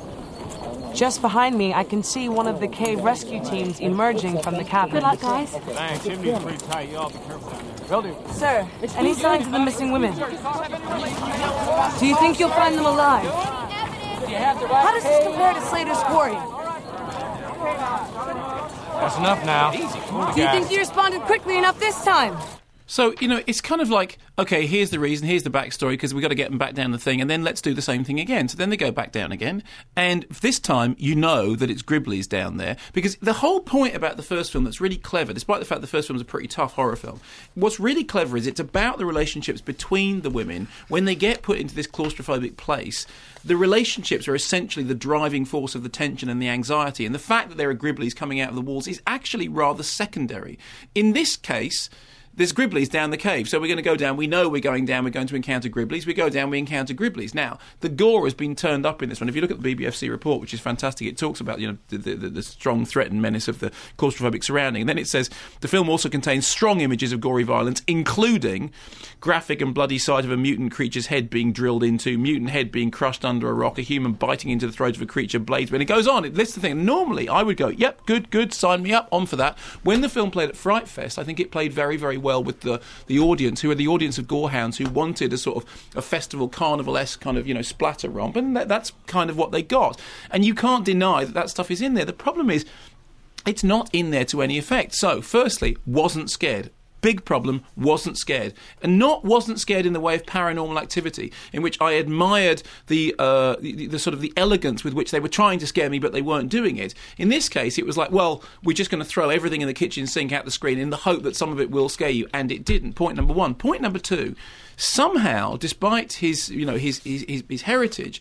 Just behind me, I can see one of the cave rescue teams emerging from the cabin. Good luck, guys. Thanks. Chimney's pretty tight. Y'all be careful down there. Will do. Sir, any signs of the missing women? Do you think you'll find them alive? How does this compare to Slater's Quarry? That's enough now. Do you think you responded quickly enough this time? So, you know, it's kind of like, OK, here's the reason, here's the backstory, because we've got to get them back down the thing, and then let's do the same thing again. So then they go back down again, and this time you know that it's Gribblies down there, because the whole point about the first film that's really clever, despite the fact the first film is a pretty tough horror film, what's really clever is it's about the relationships between the women. When they get put into this claustrophobic place, the relationships are essentially the driving force of the tension and the anxiety, and the fact that there are Gribblies coming out of the walls is actually rather secondary. In this case... There's Gribblies down the cave, so we're going to go down. We know we're going down. We're going to encounter Gribblies. We go down. We encounter Gribblies. Now, the gore has been turned up in this one. If you look at the B B F C report, which is fantastic, it talks about you know the, the, the strong threat and menace of the claustrophobic surrounding. And then it says the film also contains strong images of gory violence, including graphic and bloody sight of a mutant creature's head being drilled into, mutant head being crushed under a rock, a human biting into the throat of a creature, blades. When it goes on, it lists the thing. Normally, I would go, yep, good, good, sign me up, on for that. When the film played at Fright Fest, I think it played very, very well with the the audience, who are the audience of Gorehounds, who wanted a sort of a festival carnival-esque kind of, you know, splatter romp, and that, that's kind of what they got. And you can't deny that that stuff is in there. The problem is, it's not in there to any effect. So, firstly, wasn't scared. Big problem, wasn't scared. And not wasn't scared in the way of Paranormal Activity, in which I admired the, uh, the, the sort of the elegance with which they were trying to scare me, but they weren't doing it. In this case, it was like, well, we're just going to throw everything in the kitchen sink out the screen in the hope that some of it will scare you, and it didn't. Point number one. Point number two, somehow, despite his, you know, his, his, his, his heritage,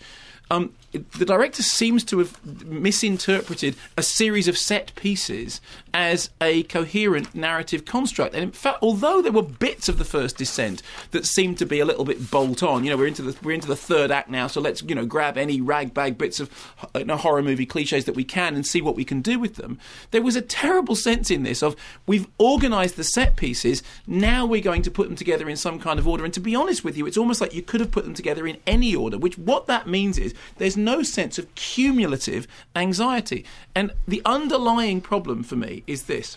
Um, the director seems to have misinterpreted a series of set pieces as a coherent narrative construct. And in fact, although there were bits of the first Descent that seemed to be a little bit bolt on, you know, we're into the we're into the third act now, so let's you know grab any ragbag bits of you know, horror movie cliches that we can and see what we can do with them. There was a terrible sense in this of we've organised the set pieces, now we're going to put them together in some kind of order. And to be honest with you, it's almost like you could have put them together in any order. Which what that means is there's no sense of cumulative anxiety. And the underlying problem for me is this.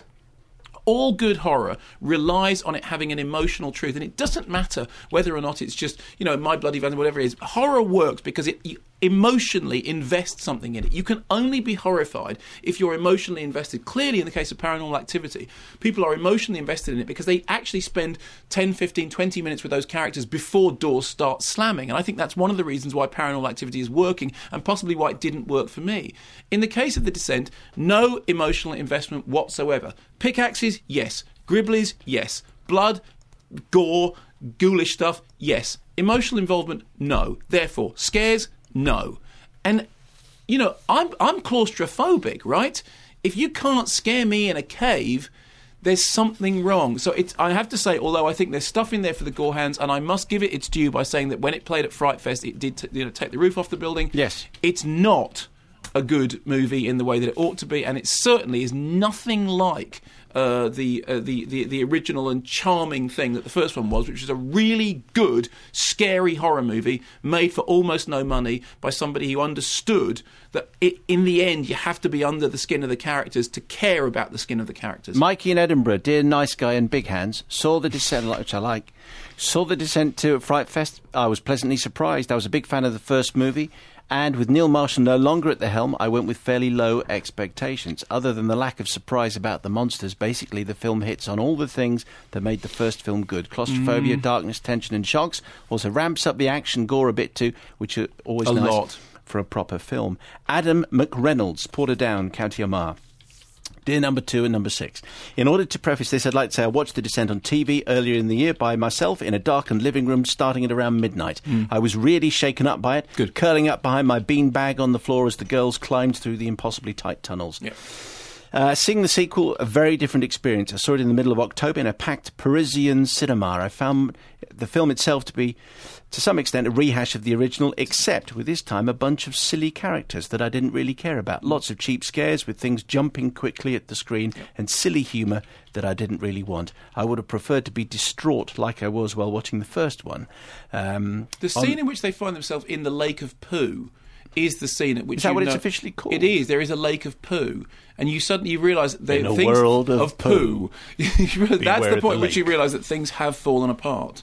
All good horror relies on it having an emotional truth, and it doesn't matter whether or not it's just, you know, My Bloody Valentine, whatever it is. Horror works because it you emotionally invests something in it. You can only be horrified if you're emotionally invested. Clearly, in the case of Paranormal Activity, people are emotionally invested in it because they actually spend ten, fifteen, twenty minutes with those characters before doors start slamming. And I think that's one of the reasons why Paranormal Activity is working, and possibly why it didn't work for me. In the case of The Descent, no emotional investment whatsoever. Pickaxes, yes. Gribblies, yes. Blood, gore, ghoulish stuff, yes. Emotional involvement, no. Therefore, scares, no. And, you know, I'm I'm claustrophobic, right? If you can't scare me in a cave, there's something wrong. So it's, I have to say, although I think there's stuff in there for the gore hands, and I must give it its due by saying that when it played at Fright Fest, it did t- you know, take the roof off the building. Yes. It's not a good movie in the way that it ought to be, and it certainly is nothing like uh, the, uh, the the the original and charming thing that the first one was, which was a really good, scary horror movie made for almost no money by somebody who understood that it, in the end you have to be under the skin of the characters to care about the skin of the characters. Mikey in Edinburgh, dear nice guy and big hands, saw The Descent, which I like, saw The Descent to Fright Fest. I was pleasantly surprised. I was a big fan of the first movie. And with Neil Marshall no longer at the helm, I went with fairly low expectations. Other than the lack of surprise about the monsters, basically the film hits on all the things that made the first film good. Claustrophobia, mm. darkness, tension and shocks. Also ramps up the action gore a bit too, which are always a nice lot. For a proper film. Adam McReynolds, Portadown, County Armagh. Dear number two and number six. In order to preface this, I'd like to say I watched The Descent on T V earlier in the year by myself in a darkened living room starting at around midnight. Mm. I was really shaken up by it, Good. curling up behind my beanbag on the floor as the girls climbed through the impossibly tight tunnels. Yep. Uh, seeing the sequel, a very different experience. I saw it in the middle of October in a packed Parisian cinema. I found the film itself to be, to some extent, a rehash of the original, except with this time a bunch of silly characters that I didn't really care about. Lots of cheap scares with things jumping quickly at the screen, yep. and silly humour that I didn't really want. I would have preferred to be distraught like I was while watching the first one. Um, the scene on, in which they find themselves in the lake of poo is the scene at which is that you what know, it's officially called? It is. There is a lake of poo, and you suddenly you realise that in a things world of, of poo. poo. That's the point at which lake. you realise that things have fallen apart.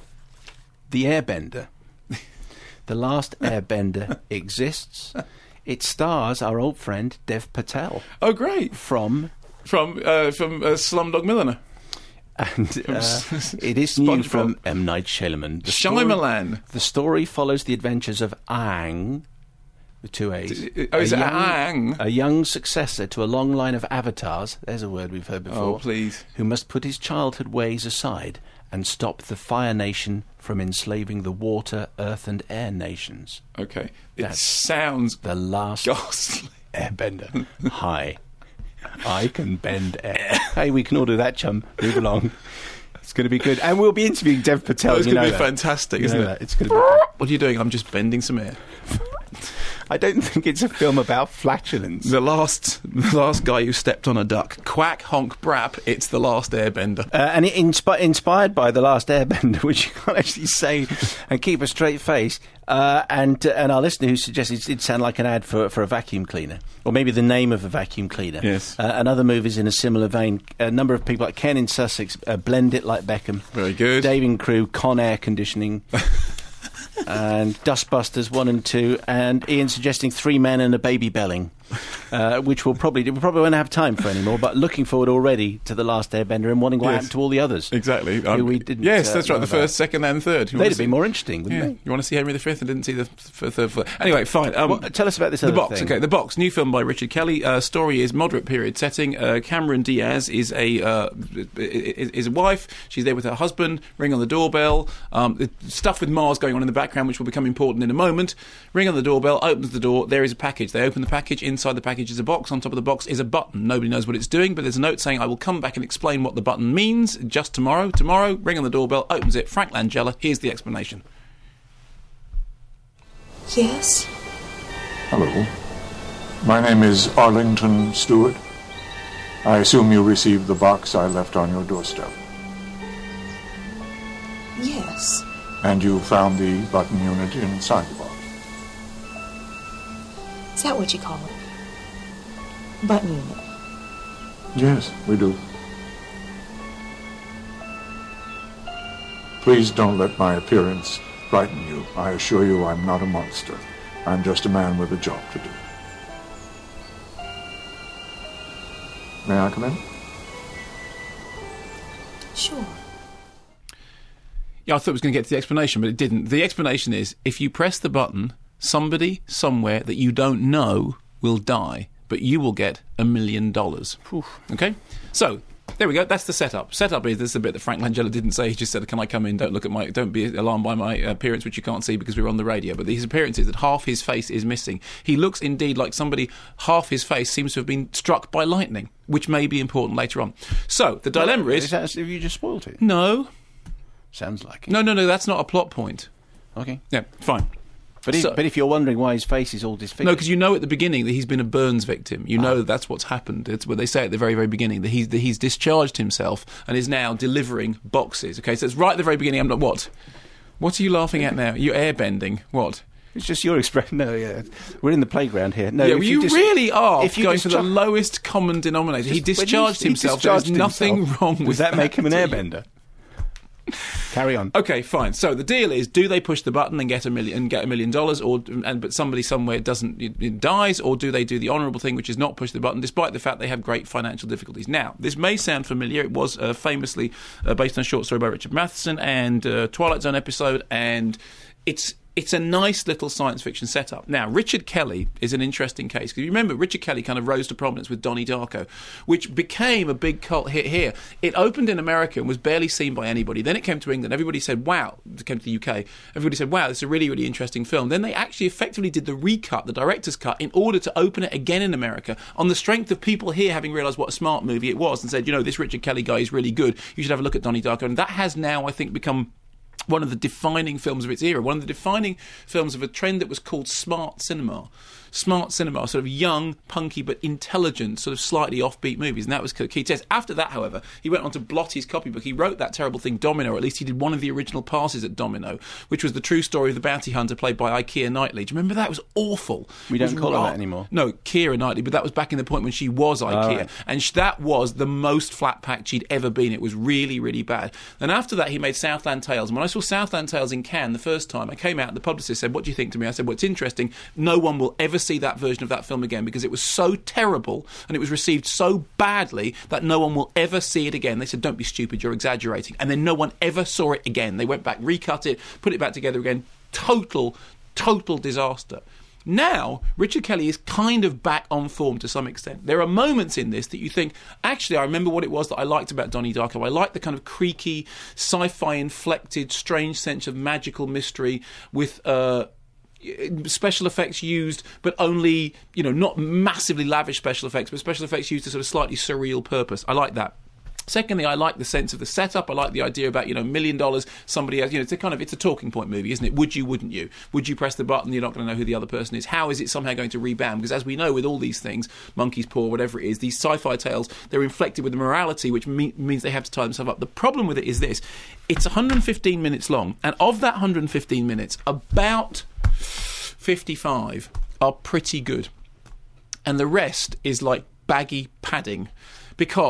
The Airbender. The Last Airbender exists. It stars our old friend Dev Patel. Oh, great! From from uh, from uh, Slumdog Millionaire. And uh, it is new from M. Night Shyamalan. The Shyamalan. The story follows the adventures of Aang, with two A's. Oh, is a it young, Aang? A young successor to a long line of avatars, there's a word we've heard before. Oh, please. Who must put his childhood ways aside and stop the Fire Nation from enslaving the Water, Earth and Air nations. Okay. It That's sounds the last ghastly. Airbender. Hi. I can bend air. Hey, we can all do that, chum. Move along. It's going to be good. And we'll be interviewing Dev Patel. Oh, it's going to be that. fantastic, you isn't know it? That. It's going to be What are you doing? I'm just bending some air. I don't think it's a film about flatulence. The last the last guy who stepped on a duck. Quack, honk, brap, it's The Last Airbender. Uh, and it inspi- inspired by The Last Airbender, which you can't actually say and keep a straight face. Uh, and uh, and our listener who suggested it'd sound like an ad for, for a vacuum cleaner. Or maybe the name of a vacuum cleaner. Yes. Uh, and other movies in a similar vein. A number of people like Ken in Sussex, uh, Blend It Like Beckham. Very good. Dave in Crew, Con Air Conditioning. And Dustbusters one and two, and Ian suggesting Three Men and a Baby Belling. uh, which we'll probably we probably won't have time for anymore. But looking forward already to The Last Airbender and wondering what Yes. happened to all the others. Exactly. Who Um, we didn't, yes, uh, that's right. know The about. first, second, and third. You They'd wanna have been see- more interesting, wouldn't Yeah. they? You want to see Henry the Fifth and didn't see the f- f- third. Fourth. Anyway, fine. Um, Well, tell us about this The other Box. thing. Okay, The Box. New film by Richard Kelly. Uh, story is moderate period setting. Uh, Cameron Diaz is a uh, is, is a wife. She's there with her husband. Ring on the doorbell. Um, the stuff with Mars going on in the background, which will become important in a moment. Ring on the doorbell. Opens the door. There is a package. They open the package. Inside the package is a box. On top of the box is a button. Nobody knows what it's doing, but there's a note saying, "I will come back and explain what the button means just tomorrow." Tomorrow. Ring on the doorbell. Opens it. Frank Langella. Here's the explanation. Yes? Hello. My name is Arlington Stewart. I assume you received the box I left on your doorstep. Yes. And you found the button unit inside the box. Is that what you call it? Button unit. Yes, we do. Please don't let my appearance frighten you. I assure you I'm not a monster. I'm just a man with a job to do. May I come in? Sure. Yeah, I thought it was going to get to the explanation, but it didn't. The explanation is, if you press the button, somebody somewhere that you don't know will die, but you will get a million dollars. Okay? So, there we go. That's the setup. Setup is, this is the bit that Frank Langella didn't say. He just said, can I come in? Don't look at my, don't be alarmed by my appearance, which you can't see because we're on the radio. But his appearance is that half his face is missing. He looks indeed like somebody, half his face seems to have been struck by lightning, which may be important later on. So, the dilemma Well, is... is that as if you just spoiled it? No. Sounds like it. No, no, no, that's not a plot point. Okay. Yeah, fine. But if, So- but if you're wondering why his face is all disfigured... No, because you know at the beginning that he's been a burns victim. You know that that's what's happened. It's what they say at the very, very beginning, that he's, that he's discharged himself and is now delivering boxes. Okay, so it's right at the very beginning. I'm not... What? What are you laughing at now? You're airbending. What? It's just your expression. No, yeah. We're in the playground here. No, yeah, if well, you, dis- really are if you going for the discharge- lowest common denominator. He Just- when discharged he- he himself. discharged There's nothing himself. wrong with Does that make him an do you? airbender? Carry on. Okay, fine. So the deal is: do they push the button and get a million and get a million dollars, or and but somebody somewhere doesn't it, it dies, or do they do the honourable thing, which is not push the button, despite the fact they have great financial difficulties? Now, this may sound familiar. It was uh, famously uh, based on a short story by Richard Matheson and uh, Twilight Zone episode, and it's. It's a nice little science fiction setup. Now, Richard Kelly is an interesting case. Because you remember, Richard Kelly kind of rose to prominence with Donnie Darko, which became a big cult hit here. It opened in America and was barely seen by anybody. Then it came to England. Everybody said, wow. It came to the U K. Everybody said, wow, this is a really, really interesting film. Then they actually effectively did the recut, the director's cut, in order to open it again in America on the strength of people here having realised what a smart movie it was and said, you know, this Richard Kelly guy is really good. You should have a look at Donnie Darko. And that has now, I think, become one of the defining films of its era, one of the defining films of a trend that was called smart cinema. Smart cinema, sort of young, punky, but intelligent, sort of slightly offbeat movies, and that was key test. After that, however, he went on to blot his copybook. He wrote that terrible thing, Domino, or at least he did one of the original passes at Domino, which was the true story of the bounty hunter played by Keira Knightley. Do you remember that? It was awful. We It don't was call her ra- that anymore. No, Keira Knightley, but that was back in the point when she was Ikea, right. and sh- that was the most flat-packed she'd ever been. It was really, really bad. Then after that, he made Southland Tales, and when I saw Southland Tales in Cannes the first time, I came out, and the publicist said, what do you think to me? I said, well, it's interesting. No one will ever see that version of that film again because it was so terrible and it was received so badly that no one will ever see it again. They said, don't be stupid, you're exaggerating. And then no one ever saw it again. They went back, recut it, put it back together again. Total, total disaster. Now, Richard Kelly is kind of back on form to some extent. There are moments in this that you think, actually, I remember what it was that I liked about Donnie Darko. I liked the kind of creaky, sci-fi inflected, strange sense of magical mystery with uh, special effects used, but only, you know, not massively lavish special effects, but special effects used to sort of slightly surreal purpose. I like that. Secondly, I like the sense of the setup. I like the idea about, you know, million dollars, somebody has, you know, it's a kind of, it's a talking point movie, isn't it? Would you, wouldn't you? Would you press the button, you're not going to know who the other person is? How is it somehow going to rebound? Because as we know with all these things, Monkey's Paw, whatever it is, these sci-fi tales, they're inflected with morality, which me- means they have to tie themselves up. The problem with it is this, it's one hundred fifteen minutes long, and of that one hundred fifteen minutes, about fifty-five are pretty good. And the rest is like baggy padding. Because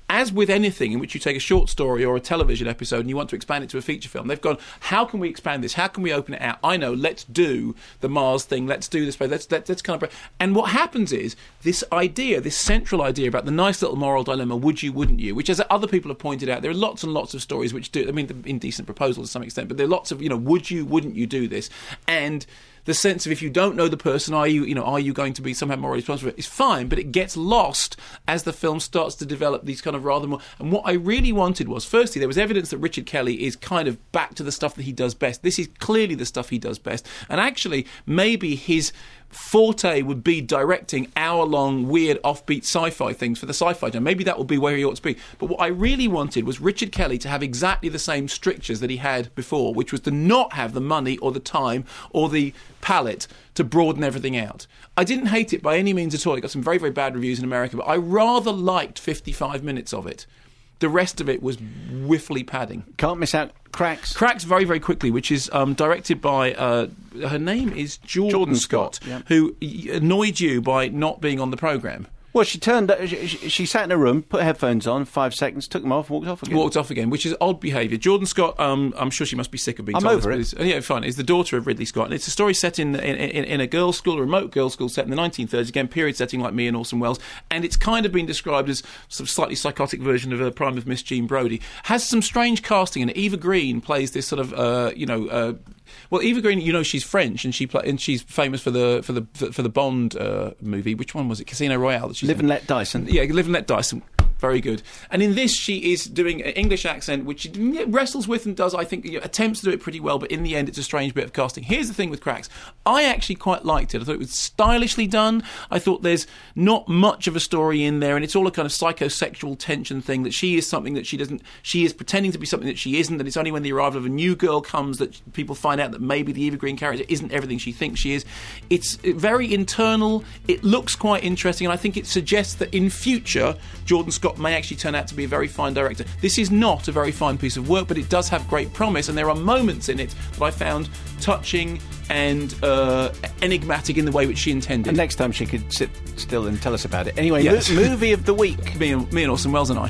as with anything in which you take a short story or a television episode and you want to expand it to a feature film, they've gone, how can we expand this? How can we open it out? I know, let's do the Mars thing, let's do this, let's, let's, let's kind of... And what happens is, this idea, this central idea about the nice little moral dilemma, would you, wouldn't you, which, as other people have pointed out, there are lots and lots of stories which do, I mean, the indecent proposal to some extent, but there are lots of, you know, would you, wouldn't you do this? And the sense of, if you don't know the person, are you, you know, are you going to be somehow morally responsible? It's fine, but it gets lost as the film starts to develop these kind of rather more... And what I really wanted was, firstly, there was evidence that Richard Kelly is kind of back to the stuff that he does best. This is clearly the stuff he does best. And actually, maybe his forte would be directing hour-long, weird, offbeat sci-fi things for the Sci-Fi Channel. Maybe that would be where he ought to be. But what I really wanted was Richard Kelly to have exactly the same strictures that he had before, which was to not have the money or the time or the palette to broaden everything out. I didn't hate it by any means at all. It got some very, very bad reviews in America, but I rather liked fifty-five minutes of it. The rest of it was whiffly padding. Can't miss out Cracks. Cracks very, very quickly, which is um, directed by, uh, her name is Jordan, Jordan Scott, Scott yeah. who annoyed you by not being on the programme. Well, she turned. She, she sat in a room, put headphones on, five seconds, took them off, walked off again. Walked off again, which is odd behaviour. Jordan Scott, um, I'm sure she must be sick of being I'm told over this. it. But yeah, fine. Is the daughter of Ridley Scott, and it's a story set in in, in in a girls' school, a remote girls' school set in the nineteen thirties. Again, period setting like me and Orson Welles, and it's kind of been described as sort of slightly psychotic version of a Prime of Miss Jean Brodie. Has some strange casting, and Eva Green plays this sort of uh, you know. Uh, Well, Eva Green, you know, she's French, and she play, and she's famous for the for the for the Bond uh, movie. Which one was it? Casino Royale. That she's Live in. and Let Dyson. Yeah, Live and Let Dyson. Very good. And in this, she is doing an English accent, which she wrestles with and does, I think, you know, attempts to do it pretty well, but in the end, it's a strange bit of casting. Here's the thing with Cracks. I actually quite liked it. I thought it was stylishly done. I thought there's not much of a story in there, and it's all a kind of psychosexual tension thing, that she is something that she doesn't... She is pretending to be something that she isn't, that it's only when the arrival of a new girl comes that people find out that maybe the Eva Green character isn't everything she thinks she is. It's very internal. It looks quite interesting, and I think it suggests that in future, Jordan Scott may actually turn out to be a very fine director. This is not a very fine piece of work, but it does have great promise, and there are moments in it that I found touching and uh, enigmatic in the way which she intended. And next time she could sit still and tell us about it. Anyway, yes. mo- movie of the week. Me and, me and Orson Welles and I.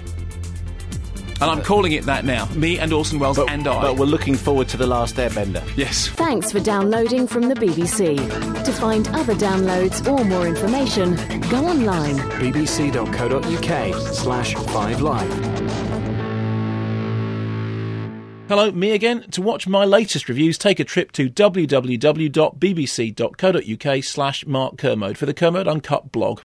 And I'm calling it that now. Me and Orson Welles but, and I. But we're looking forward to The Last Airbender. Yes. Thanks for downloading from the B B C. To find other downloads or more information, go online. bbc.co.uk slash 5live. Hello, me again. To watch my latest reviews, take a trip to www.bbc.co.uk slash Mark Kermode for the Kermode Uncut blog.